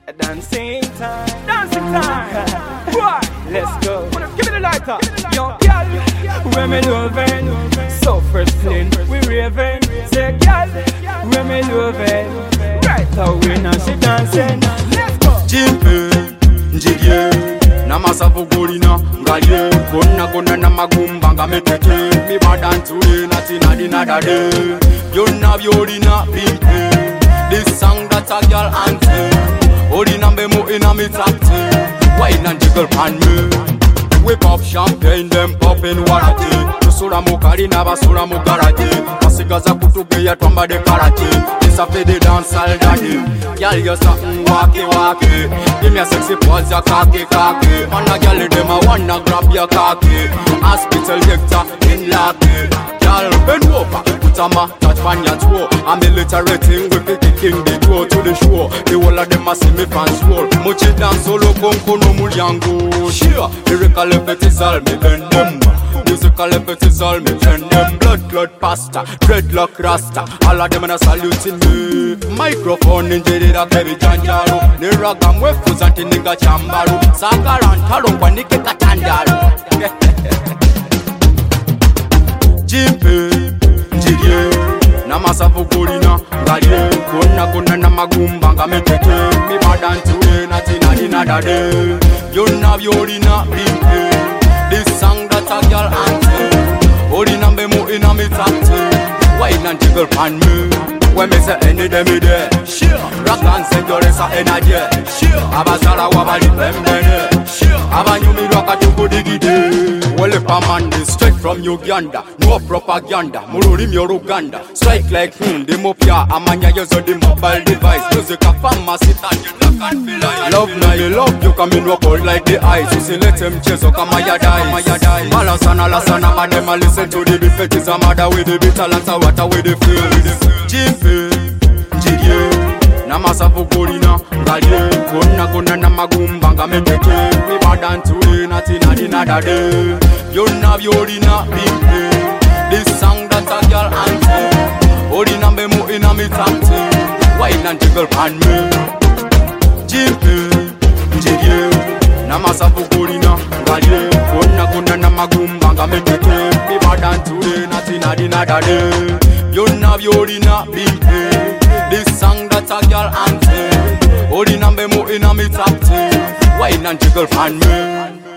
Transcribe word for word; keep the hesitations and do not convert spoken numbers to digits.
Dancing time, dancing time. Boy, let's go. Give me the lighter. Young girl, when me loving, so first thing we raving. Say girl, when me loving, right away now she dancing. Let's go. Jimpe, njidye, na masafu golina, ngalie, kona kona na magumba ngametete, mi badantule na tina dinada de. Yona violina pimpe, this song that a girl anthem. Holding me mo in a me top team. Wine and jiggle pan me. We pop champagne, them popping warate. Tusura mo karina, basura mo garage. Pasigaza kutuge ya twamba de karate. This a fede dance all daddy. Girl, you something walkie walkie. Give me a sexy pose, ya khaki khaki. Man a girl, them a wanna grab your khaki. Hospital doctor in lucky. Girl, bend over, put a ma, touch man ya toe. I'm military thing, we pick the king, they go to the show. The whole of them a see me fans roll. Muchi dance solo, konko no mulyango. Shia, lyrical effect is all me bend them. Musical effect is all me bend them. Blood, blood, pasta, dreadlock, rasta. All of them in a saluting me. Microphone in jedi da kebi janjaro. Niragam we fuzanti nigga chambaru. Sakaran tarong kwa nike katandaru. Jimpe, njidye, na masafu golina, ngalie, kona kona na magumba ngametete, mi badantule na tina dinada de. Yona violina pimpe, this song that a girl anthem. Holina me mo in a me top team. Wine and jiggle pan me. When me say any day me day, sure. Rock and say your is a energy, sure. Abazala wabali pembene, sure. Abanyu mi rock a tuku digi day. Well if a man is straight from Uganda, no propaganda, Mururim Yoruganda. Strike like hmm, the mopia, amanya yozo the mobile device. Music a pharmacy, and you look and feel like love na you love, you come in rock out like the ice. You see let him chase, so come ya die, maya die. Malasana, lasana, madam, I listen to the beat, fetish a mother with the beat, talent, what away the feel. Jimpe, njidye, na masafu golina, ngalie, kona kona na magumba ngametete, mi badantule na tina dinada de. Yona violina pimpe, this song that a girl anthem. Holding me mo in a me top team. Wine and jiggle pan me. Jimpe, njidye, na masafu golina, ngalie, kona kona na magumba ngametete, mi badantule na tina dinada de. Yona violina pimpe, this song that a girl anthem. Holding me mo in a me top team. Wine and jiggle pan me.